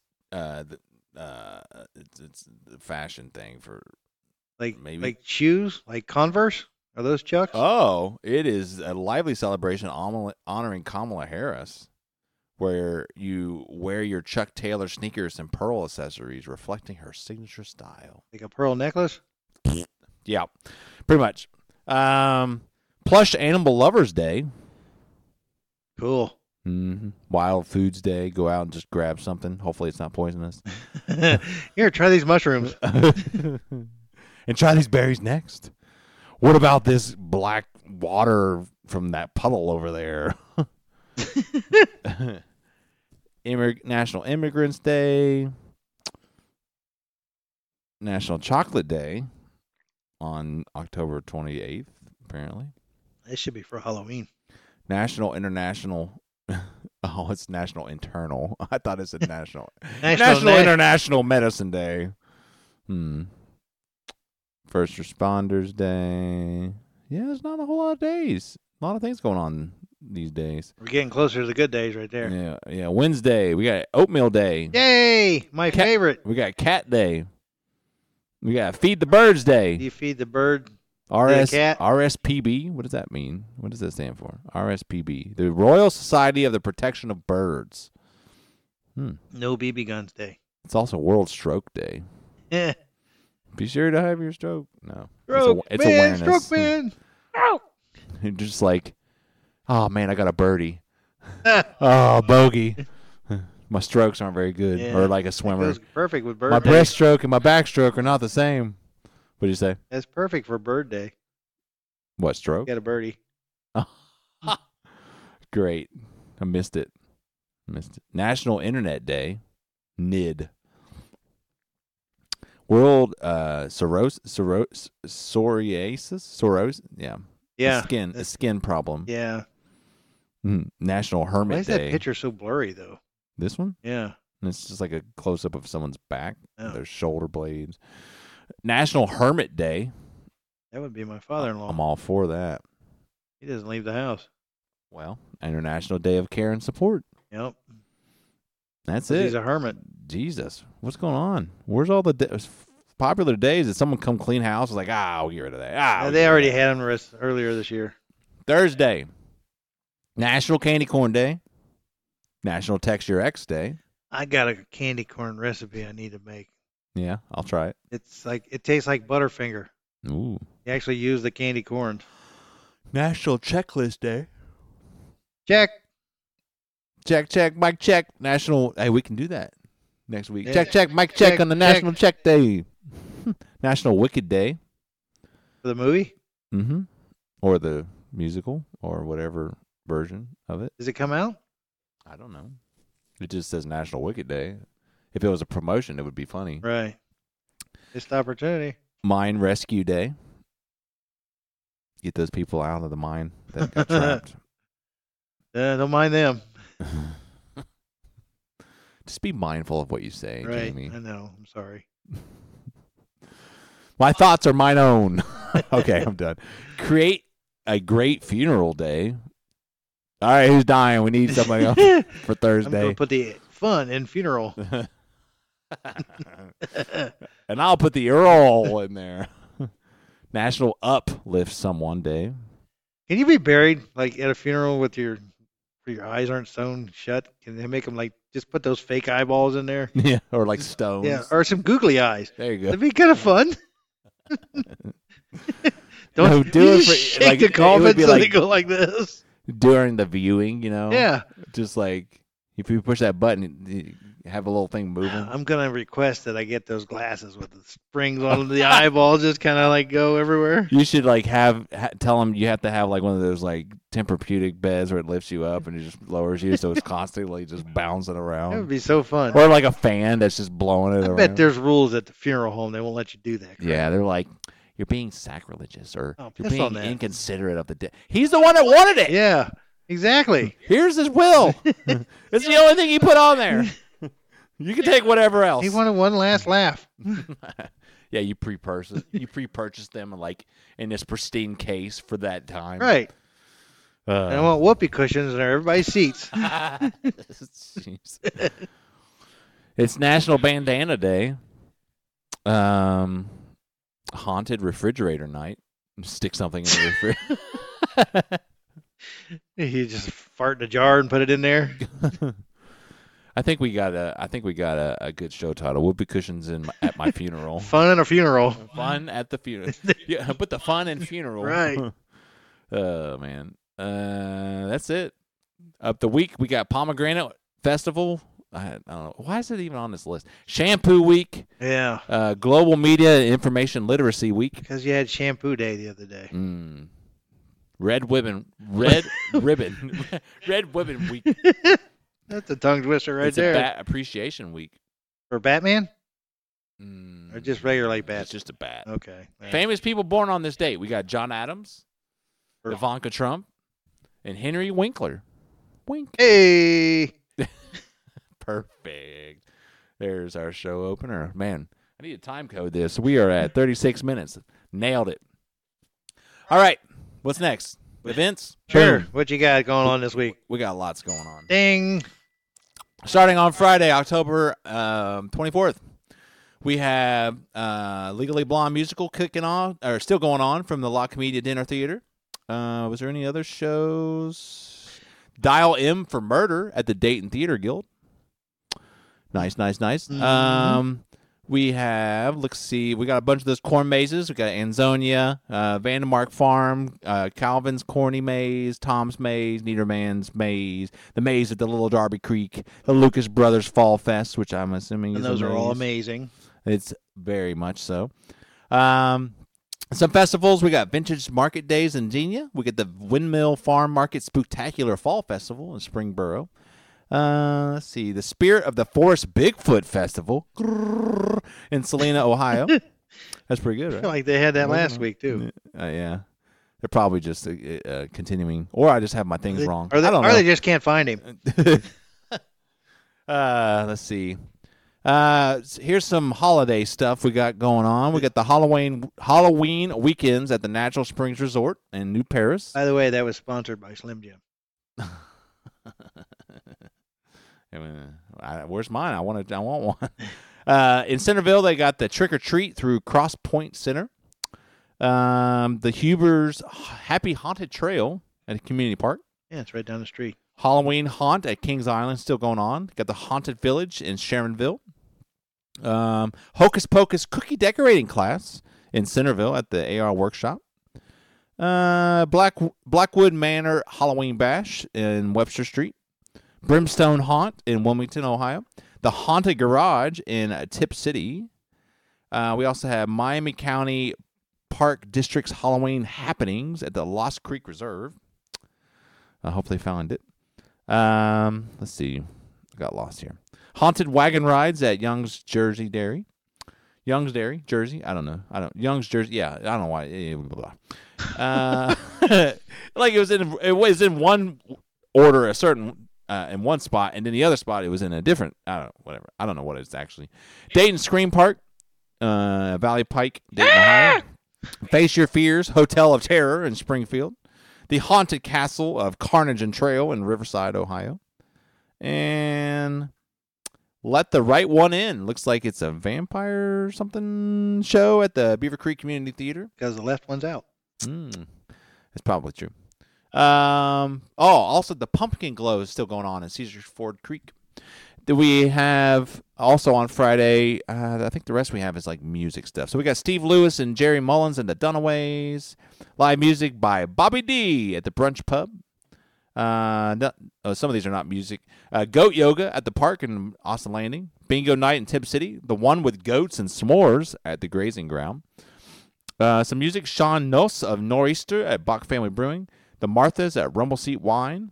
it's the fashion thing for maybe. Like shoes, like Converse. Are those Chucks? Oh, it is a lively celebration honoring Kamala Harris, where you wear your Chuck Taylor sneakers and pearl accessories, reflecting her signature style. Like a pearl necklace? Yeah, pretty much. Plush Animal Lovers Day. Cool. Mm-hmm. Wild Foods Day. Go out and just grab something. Hopefully it's not poisonous. Here, try these mushrooms. And try these berries next. What about this black water from that puddle over there? National Immigrants Day. National Chocolate Day on October 28th, apparently. This should be for Halloween. International. Oh, it's National Internal. I thought it said National. National International Medicine Day. First Responders Day. Yeah, there's not a whole lot of days. A lot of things going on these days. We're getting closer to the good days right there. Yeah. Wednesday, we got Oatmeal Day. Yay! My favorite. We got Cat Day. We got Feed the Birds Day. You feed the bird. Cat? RSPB. What does that mean? What does that stand for? RSPB. The Royal Society of the Protection of Birds. No BB guns day. It's also World Stroke Day. Yeah. Be sure to have your stroke. No. It's man, awareness. Stroke man. Ow. You're just like, oh, man, I got a birdie. Oh, bogey. My strokes aren't very good. Yeah. Or like a swimmer. That's perfect with bird My day. breaststroke and my backstroke are not the same. What do you say? That's perfect for bird day. What, stroke? Got a birdie. Great. I missed it. National Internet Day. NID. World psoriasis? Yeah. Yeah. A skin problem. Yeah. National Hermit Why is Day. that picture so blurry, though? This one? Yeah. And it's just like a close-up of someone's back. Oh. Their shoulder blades. National Hermit Day. That would be my father-in-law. I'm all for that. He doesn't leave the house. Well, International Day of Care and Support. Yep. That's it. He's a hermit. Jesus. What's going on? Where's all the popular days? Did someone come clean house? Like, we'll get rid of that. They already had him earlier this year. Thursday. National Candy Corn Day. National Texture X Day. I got a candy corn recipe I need to make. Yeah, I'll try it. It tastes like Butterfinger. Ooh. You actually use the candy corn. National Checklist Day. Check. Check, Mike check. National. Hey, we can do that next week. Yeah. Check, Mike check on the National Check Day. National Wicked Day. For the movie? Mm-hmm. Or the musical or whatever version of it. Does it come out? I don't know. It just says National Wicked Day. If it was a promotion, it would be funny. Right. Missed opportunity. Mine Rescue Day. Get those people out of the mine that got trapped. Don't mind them. Just be mindful of what you say, Right. Jamie. I know. I'm sorry. My thoughts are mine own. Okay, I'm done. Create a great funeral day. All right, who's dying? We need somebody else for I'm Thursday. going to put the fun in funeral. And I'll put the Earl in there. National Uplift Someone Day. Can you be buried like at a funeral with your eyes aren't sewn shut? Can they make them like just put those fake eyeballs in there? Yeah, or like stones. Yeah, or some googly eyes. There you go. That'd be kind of fun. Don't No, do you it just for- shake like, the it would coffin be so they like- go like this. during the viewing, Yeah. just like if you push that button, you have a little thing moving. I'm gonna request that I get those glasses with the springs on the eyeballs, just kind of like go everywhere. You should like tell them you have to have like one of those like Tempur-Pedic beds where it lifts you up and it just lowers you, so it's constantly just bouncing That would around. be so fun. Or like a fan that's just blowing it I around. bet there's rules at the funeral home. They won't let you do that. crap. Yeah, they're like, you're being sacrilegious or Oh, you're piss on being that. inconsiderate of the dead. He's the one that wanted it. Yeah. Exactly. Here's his will. It's the only thing he put on there. You can take whatever else. He wanted one last laugh. Yeah, you pre-purchased them like in this pristine case for that time. Right. And I want whoopee cushions in everybody's seats. Jeez. It's National Bandana Day. Haunted refrigerator night. Stick something in the refrigerator. You just fart in a jar and put it in there. I think we got a good show title. Whoopee cushions at my funeral. Fun at a funeral. Fun at the funeral. Yeah, put the fun in funeral. Right. Oh man. That's it. Up the week we got Pomegranate Festival. I don't know. Why is it even on this list? Shampoo Week. Yeah. Global Media and Information Literacy Week. Because you had shampoo day the other day. Red Ribbon Week. That's a tongue twister right It's there. a Bat Appreciation Week. For Batman? Or just regular like bat? It's just a bat. Okay. Yeah. Famous people born on this date. We got John Adams, Or- Ivanka Trump, and Henry Winkler. Wink. Hey. Perfect. There's our show opener. Man, I need to time code this. We are at 36 minutes. Nailed it. All right. What's next? Events? Sure. Boom. What you got going on this week? We got lots going on. Ding. Starting on Friday, October 24th, we have Legally Blonde musical kicking off, or still going on from the La Comedia Dinner Theater. Was there any other shows? Dial M for Murder at the Dayton Theater Guild. Nice. Mm-hmm. We have, let's see, we got a bunch of those corn mazes. We got Anzonia, Vandemark Farm, Calvin's Corny Maze, Tom's Maze, Niederman's Maze, the Maze at the Little Darby Creek, the Lucas Brothers Fall Fest, which I'm assuming And is those a are all maze. amazing. It's very much so. Some festivals. We got Vintage Market Days in Xenia. We get the Windmill Farm Market Spooktacular Fall Festival in Springboro. Let's see. The Spirit of the Forest Bigfoot Festival in Salina, Ohio. That's pretty good, I right? feel like they had that last week, too. Yeah. They're probably just continuing. Or I just have my things wrong. Or I don't know. they just can't find him. Let's see. Here's some holiday stuff we got going on. We got the Halloween weekends at the Natural Springs Resort in New Paris. By the way, that was sponsored by Slim Jim. Where's mine? I want one. In Centerville, they got the Trick or Treat through Cross Point Center. The Huber's Happy Haunted Trail at a community park. Yeah, it's right down the street. Halloween Haunt at Kings Island still going on. Got the Haunted Village in Sharonville. Hocus Pocus cookie decorating class in Centerville at the AR Workshop. Blackwood Manor Halloween Bash in Webster Street. Brimstone Haunt in Wilmington, Ohio. The Haunted Garage in Tip City. We also have Miami County Park District's Halloween happenings at the Lost Creek Reserve. I hope they found it. Let's see. I got lost here. Haunted wagon rides at Young's Jersey Dairy. Young's Dairy, Jersey. I don't know. Young's Jersey. Yeah, I don't know why. Blah, blah. Like it was in one order, a certain in one spot, and then the other spot it was in a different. Whatever. I don't know what it's actually. Dayton Scream Park, Valley Pike, Dayton, Ohio. Face Your Fears, Hotel of Terror in Springfield. The Haunted Castle of Carnage and Trail in Riverside, Ohio. And Let the Right One In. Looks like it's a vampire something show at the Beaver Creek Community Theater. Because the left one's out. That's probably true. Also the Pumpkin Glow is still going on in Caesars Ford Creek. Then we have also on Friday, I think the rest we have is like music stuff. So we got Steve Lewis and Jerry Mullins and the Dunaways. Live music by Bobby D at the Brunch Pub. Some of these are not music. Goat Yoga at the park in Austin Landing. Bingo night in Tip City. The one with goats and s'mores at the Grazing Ground. Some music. Sean Nuss of Nor'easter at Bach Family Brewing. The Marthas at Rumble Seat Wine.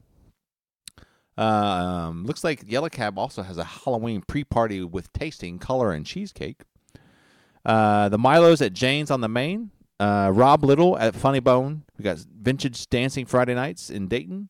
Looks like Yellow Cab also has a Halloween pre-party with tasting, color, and cheesecake. The Milos at Jane's on the Main. Rob Little at Funny Bone. We got Vintage Dancing Friday nights in Dayton.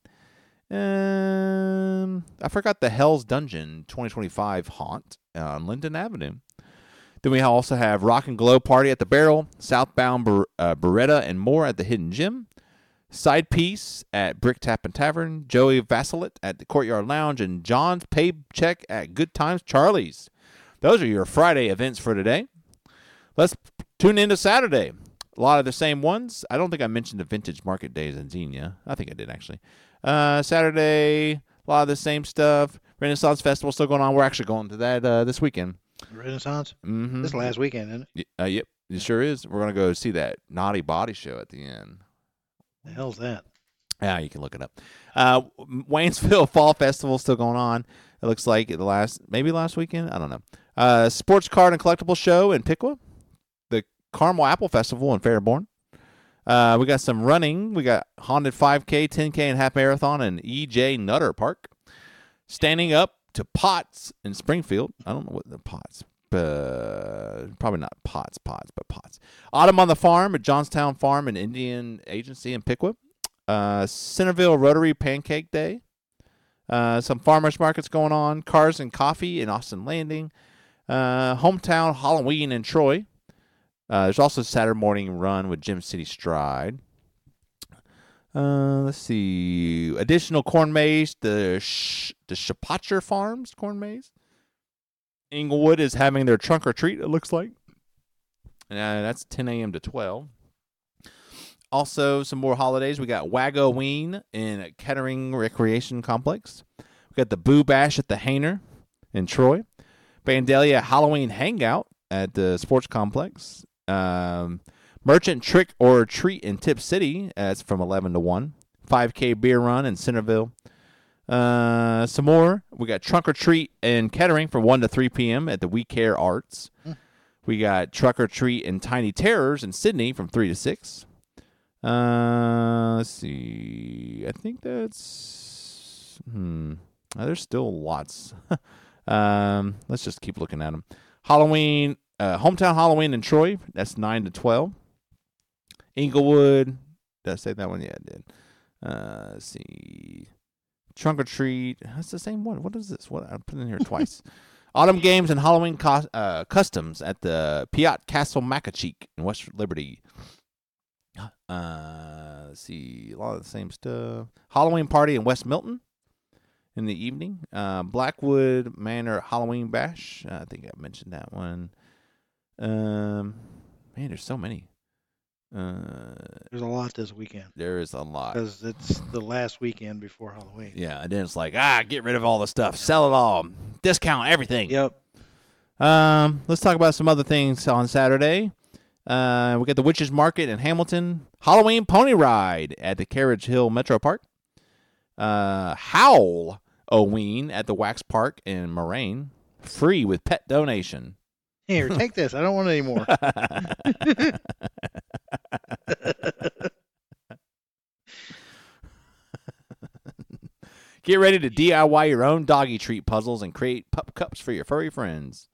I forgot the Hell's Dungeon 2025 haunt on Linden Avenue. Then we also have Rock and Glow Party at the Barrel, Southbound Beretta, and more at the Hidden Gym. Side Piece at Brick Tap and Tavern, Joey Vassilet at the Courtyard Lounge, and John's Paycheck at Good Times Charlie's. Those are your Friday events for today. Let's tune into Saturday. A lot of the same ones. I don't think I mentioned the Vintage Market Days in Xenia. I think I did, actually. Saturday, a lot of the same stuff. Renaissance Festival still going on. We're actually going to that this weekend. Renaissance? Mm-hmm. This last weekend, isn't it? Yep, it sure is. We're going to go see that Naughty Body Show at the end. The hell's that? Yeah, you can look it up. Waynesville Fall Festival still going on. It looks like maybe last weekend. I don't know. Sports Card and Collectible Show in Piqua. The Carmel Apple Festival in Fairborn. We got some running. We got Haunted 5K, 10K, and half marathon in E.J. Nutter Park. Standing Up to Potts in Springfield. I don't know what the Potts. Probably not Potts, but Potts. Autumn on the Farm at Johnstown Farm and Indian Agency in Piqua. Centerville Rotary Pancake Day. Some farmers markets going on. Cars and Coffee in Austin Landing. Hometown Halloween in Troy. There's also Saturday morning run with Gym City Stride. Let's see. Additional corn maze. The Shapotcher Farms corn maze. Inglewood is having their trunk or treat, it looks like. That's 10 a.m. to 12. Also, some more holidays. We got Wagoween in Kettering Recreation Complex. We got the Boo Bash at the Hainer in Troy. Vandalia Halloween Hangout at the Sports Complex. Merchant Trick or Treat in Tip City. That's from 11 to 1. 5K Beer Run in Centerville. Some more. We got Trunk or Treat in Kettering from 1 to 3 p.m. at the We Care Arts. We got Truck or Treat in Tiny Terrors in Sydney from 3 to 6. Let's see. I think that's... There's still lots. Let's just keep looking at them. Halloween, Hometown Halloween in Troy. That's 9 to 12. Inglewood. Did I say that one? Yeah, I did. Let's see. Trunk or Treat. That's the same one. What is this? What I put in here twice. Autumn Games and Halloween Customs at the Piat Castle Macacheek in West Liberty. Let's see. A lot of the same stuff. Halloween Party in West Milton in the evening. Blackwood Manor Halloween Bash. I think I mentioned that one. Man, there's so many. There's a lot this weekend. There is a lot. Because it's the last weekend before Halloween. Yeah, and then it's like, get rid of all the stuff. Sell it all. Discount everything. Yep. Let's talk about some other things on Saturday. We got the Witches Market in Hamilton. Halloween Pony Ride at the Carriage Hill Metro Park. Howl Oween at the Wax Park in Moraine. Free with pet donation. Here, take this. I don't want any more. Get ready to DIY your own doggy treat puzzles and create pup cups for your furry friends.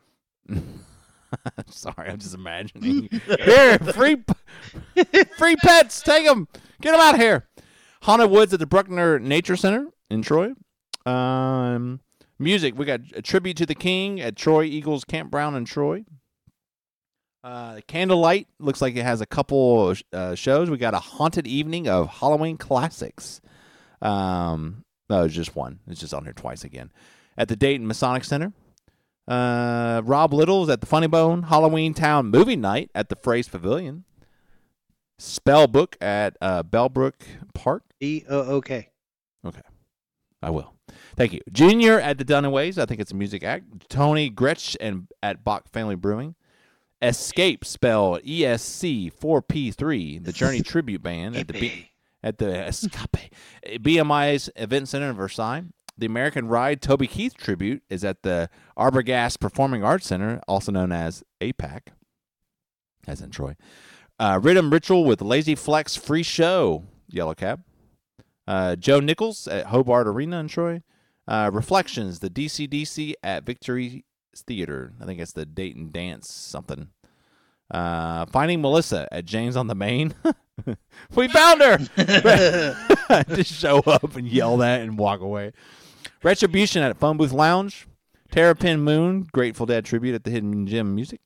Sorry, I'm just imagining. Here, free pets. Take them. Get them out here. Haunted Woods at the Bruckner Nature Center in Troy. Music. We got a tribute to the King at Troy Eagles Camp Brown in Troy. Candlelight looks like it has a couple shows. We got a haunted evening of Halloween classics. No, it's just one. It's just on here twice again. At the Dayton Masonic Center. Rob Little's at the Funny Bone. Halloween Town Movie Night at the Phrase Pavilion. Spell Book at Bellbrook Park. B-O-O-K. Okay. I will. Thank you. Junior at the Dunnaways. I think it's a music act. Tony Gretsch and at Bach Family Brewing. Escape, spelled ESC4P3, the Journey Tribute Band at the Escape BMI's Event Center in Versailles. The American Ride Toby Keith tribute is at the Arbogast Performing Arts Center, also known as APAC, as in Troy. Rhythm Ritual with Lazy Flex Free Show, Yellow Cab. Joe Nichols at Hobart Arena in Troy. Reflections, the DC at Victory Theater. I think it's the Dayton Dance something. Finding Melissa at James on the Main. We found her! Just show up and yell that and walk away. Retribution at Phone Booth Lounge. Terrapin Moon, Grateful Dead tribute at the Hidden Gem Music.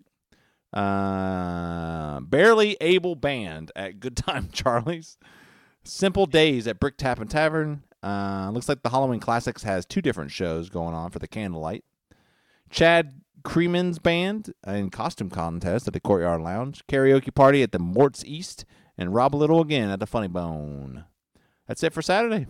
Barely Able Band at Good Time Charlie's. Simple Days at Brick Tap and Tavern. Looks like the Halloween Classics has 2 different shows going on for the candlelight. Chad Creeman's Band and Costume Contest at the Courtyard Lounge. Karaoke Party at the Mort's East. And Rob Little again at the Funny Bone. That's it for Saturday.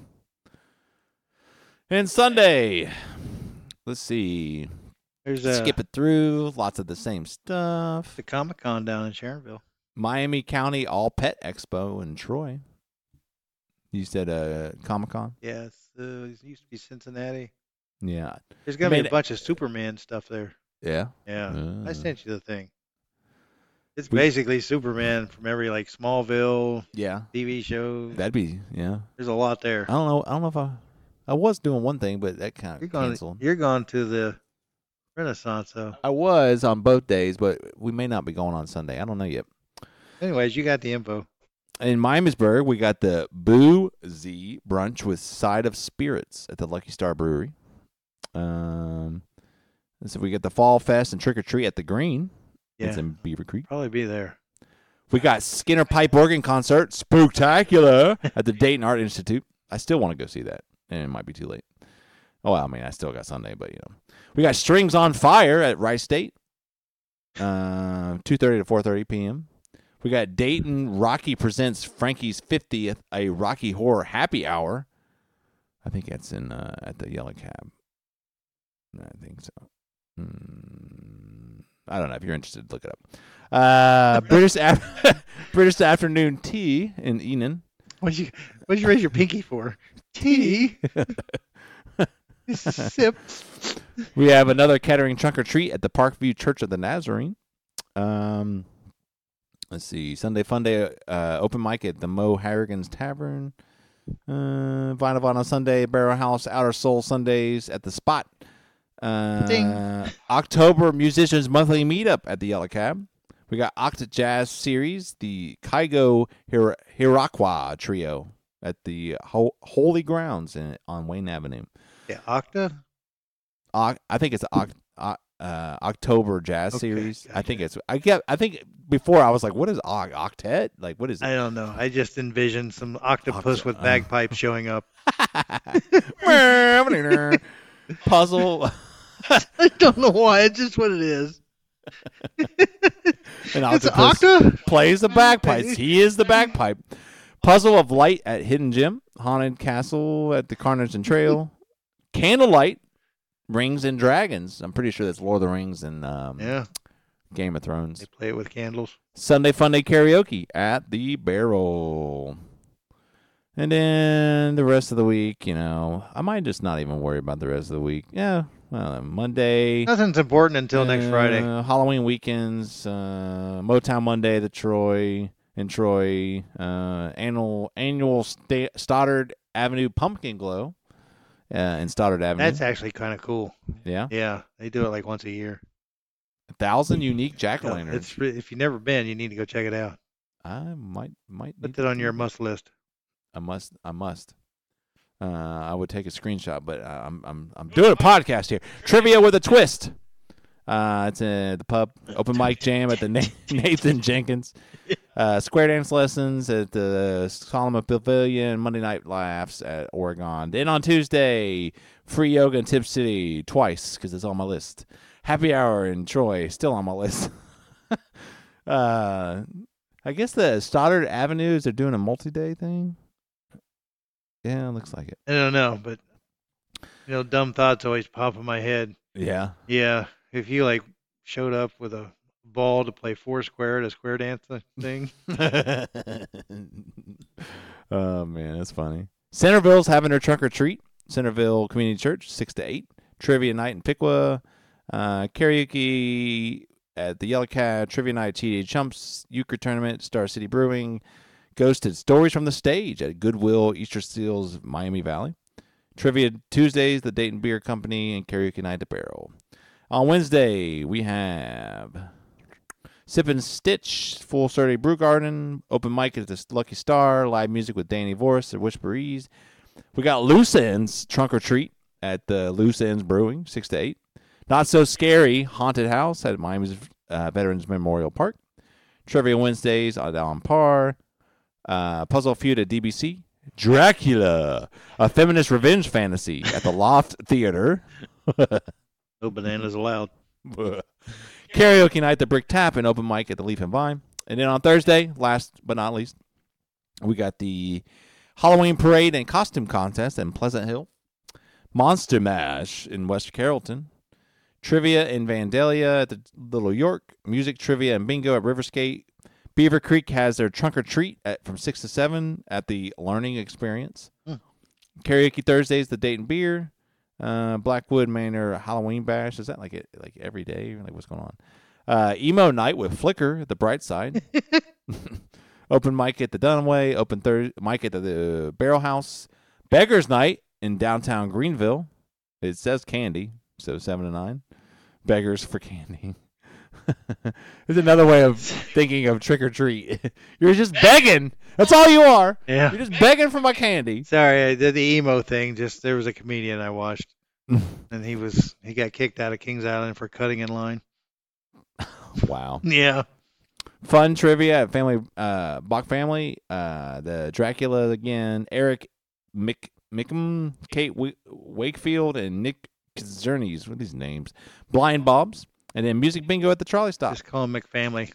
And Sunday, let's see. There's Skip it through. Lots of the same stuff. the Comic-Con down in Sharonville. Miami County All Pet Expo in Troy. You said Comic-Con? Yeah, it used to be Cincinnati. Yeah. There's going to be a bunch of Superman stuff there. Yeah? Yeah. I sent you the thing. It's basically Superman from every, like, Smallville Yeah. TV show. That'd be, yeah. There's a lot there. I don't know if I was doing one thing, but that kind of canceled. You're going to the Renaissance, though. I was on both days, but we may not be going on Sunday. I don't know yet. Anyways, you got the info. In Miamisburg, we got the Boozy Brunch with Side of Spirits at the Lucky Star Brewery. So we get the Fall Fest and Trick or Treat at the Green. Yeah. It's in Beaver Creek. Probably be there. We got Skinner Pipe Organ Concert, Spooktacular, at the Dayton Art Institute. I still want to go see that, and it might be too late. Oh, well, I mean, I still got Sunday, but, you know. We got Strings on Fire at Rice State, 2:30 to 4:30 p.m. We got Dayton Rocky Presents Frankie's 50th, a Rocky Horror Happy Hour. I think that's in at the Yellow Cab. I think so. I don't know. If you're interested, look it up. British Afternoon Tea in Enon. What'd you raise your pinky for? Tea? Sip. We have another Kettering Trunk or Treat at the Parkview Church of the Nazarene. Let's see. Sunday Fun Day open mic at the Mo Harrigan's Tavern. Vinyl on Sunday. Barrel House Outer Soul Sundays at the Spot. October Musicians Monthly Meetup at the Yellow Cab. We got Octa Jazz Series, the Kaigo Hirakwa Trio at the Holy Grounds on Wayne Avenue. Yeah, Octa? I think it's October Jazz Series. Gotcha. I think before I was like, what is octet? Like, what is it? I don't know. I just envisioned some octopus with bagpipes showing up. Puzzle. I don't know why. It's just what it is. An It's octopus Octa? plays the bagpipes. He is the bagpipe. Puzzle of Light at Hidden Gem. Haunted Castle at the Carnage and Trail. Candlelight, Rings and Dragons. I'm pretty sure that's Lord of the Rings and Game of Thrones. They play it with candles. Sunday Fun Day Karaoke at the Barrel. And then the rest of the week, you know, I might just not even worry about the rest of the week. Yeah, well, Monday. Nothing's important until next Friday. Halloween weekends, Motown Monday, Troy, annual Stoddard Avenue Pumpkin Glow in Stoddard Avenue. That's actually kind of cool. Yeah? Yeah, they do it like once a year. 1,000 unique jack-o'-lanterns. If you've never been, you need to go check it out. I might Put that on your must list. I must. I would take a screenshot, but I'm doing a podcast here. Trivia with a twist. It's at the pub. Open mic jam at the Nathan Jenkins. Square dance lessons at the Solomon Pavilion. Monday night laughs at Oregon. Then on Tuesday, free yoga in Tip City twice because it's on my list. Happy hour in Troy, still on my list. I guess the Stoddard Avenues are doing a multi-day thing. Yeah, it looks like it. I don't know, but dumb thoughts always pop in my head. Yeah. Yeah, if you like showed up with a ball to play Foursquare at a square dance thing. Oh man, that's funny. Centerville's having their trunk or treat. Centerville Community Church, 6 to 8. Trivia night in Piqua. Karaoke at the Yellow Cat. Trivia night, TDA Chumps. Euchre tournament, Star City Brewing. Ghosted Stories from the Stage at Goodwill, Easter Seals, Miami Valley. Trivia Tuesdays, the Dayton Beer Company, and Karaoke Night at Barrel. On Wednesday, we have Sip and Stitch, Full Saturday Brew Garden, open mic at the Lucky Star, live music with Danny Vorse at Whisperies. We got Loose Ends Trunk or Treat at the Loose Ends Brewing, 6 to 8. Not So Scary Haunted House at Miami's Veterans Memorial Park. Trivia Wednesdays at Allen Parr. Puzzle Feud at DBC. Dracula, a feminist revenge fantasy at the Loft Theater. No bananas allowed. Karaoke night at the Brick Tap and open mic at the Leaf and Vine. And then on Thursday, last but not least, we got the Halloween Parade and Costume Contest in Pleasant Hill. Monster Mash in West Carrollton. Trivia in Vandalia at the Little York. Music, trivia, and bingo at Riverskate. Beaver Creek has their trunk or treat from 6 to 7 at the Learning Experience. Karaoke Thursdays, the Dayton Beer. Blackwood Manor Halloween Bash. Is that like every day? Like what's going on? Emo Night with Flicker at the Bright Side. Open mic at the Dunaway. Open mic at the Barrel House. Beggars Night in downtown Greenville. It says candy, so 7 to 9. Beggars for candy. There's another way of thinking of trick or treat. You're just begging. That's all you are. Yeah. You're just begging for my candy. Sorry, I did the emo thing. Just there was a comedian I watched, and he got kicked out of Kings Island for cutting in line. Wow. Yeah. Fun trivia at Family Bach Family. The Dracula again. Eric Mickham, Kate Wakefield, and Nick Kazernes. What are these names? Blind Bobs. And then music bingo at the Trolley Stop. Just call him McFamily.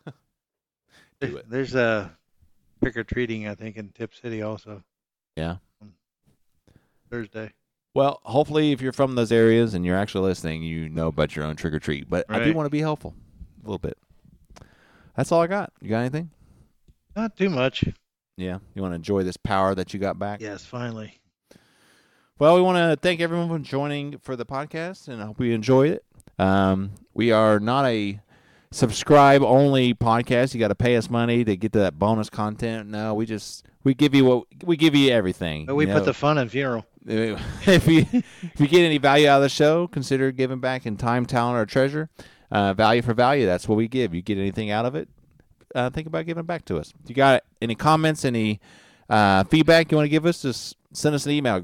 Do it. There's a trick or treating, I think, in Tip City also. Yeah. Thursday. Well, hopefully, if you're from those areas and you're actually listening, you know about your own trick or treat. But I do Right. want to be helpful a little bit. That's all I got. You got anything? Not too much. Yeah. You want to enjoy this power that you got back? Yes, finally. Well, we want to thank everyone for joining for the podcast, and I hope you enjoyed it. We are not a subscribe-only podcast. You got to pay us money to get to that bonus content. No, we give you everything. But we put the fun in funeral. If you get any value out of the show, consider giving back in time, talent, or treasure. Value for value. That's what we give. You get anything out of it, think about giving it back to us. If you got any comments, any feedback you want to give us, just send us an email,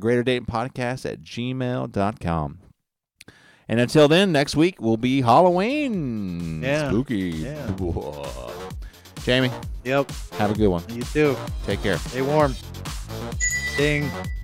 greaterdaytonpodcast@gmail.com. And until then, next week will be Halloween. Yeah. Spooky. Yeah. Whoa. Jamie, Yep. have a good one. You too. Take care. Stay warm. Ding.